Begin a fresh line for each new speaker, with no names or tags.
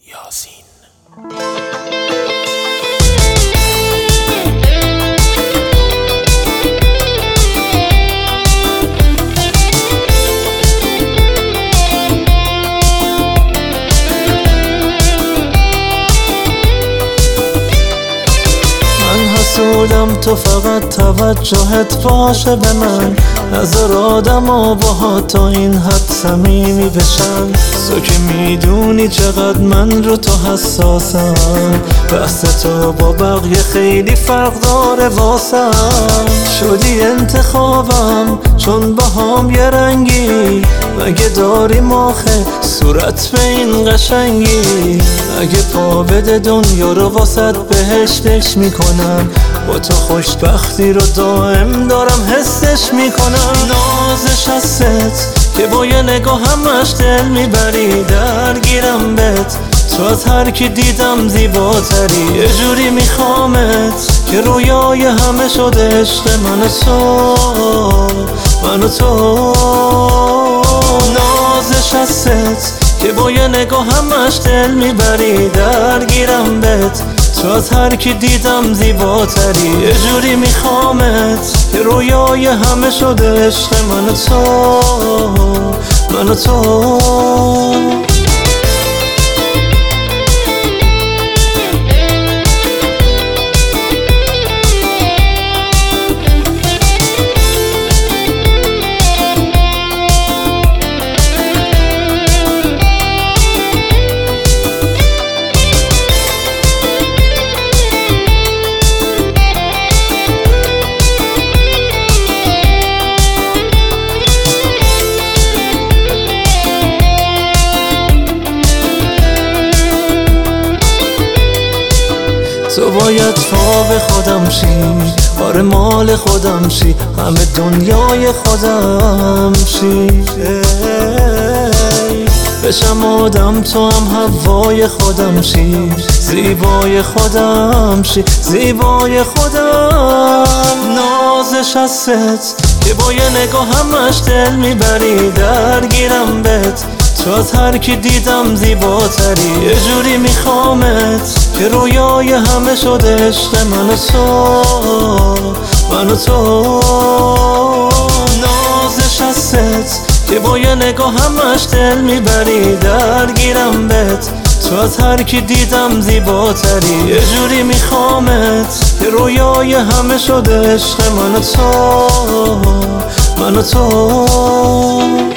یاسین.
حسودم تو فقط توجهت باشه به من، نظر آدم باهات تا این حد صمیمی بشن. تو که میدونی چقدر من رو تو حساسم، بحث تو با بقیه خیلی فرق داره واسم. شدی انتخابم چون باهام یه رنگی، مگه داریم آخه صورت به این قشنگی؟ اگه پا بده دنیا رو واسط بهشتش میکنم، با تو خوشبختی رو دائم دارم حسش میکنم. نازش هست که با یه نگاه همش دل میبری، درگیرم بهت تو از هر کی دیدم زیباتری. یه جوری میخوامت که رویای همه شده عشق من و تو. نازش هست که با یه نگاه همش دل میبری، درگیرم بهت تو از هر کی دیدم زیباتری. یه جوری میخوامت که رویای همه شده عشق من و تو. تو باید خواب خودم شی، آره مال خودم شی، همه دنیای خودم شی. بشم آدم تو هم هوای خودم شی، زیبای خودم شی، زیبای خودم. نازش هست که با یه نگاه همش دل میبری، درگیرم بهت تو از هر کی دیدم زیباتری. یه جوری میخوامت که رویای همه شده عشق من و تو. نازش هست که با یه نگاه همش دل میبری، درگیرم بهت تو از هر کی دیدم زیباتری. یه جوری میخوامت که رویای همه شده عشق من و تو.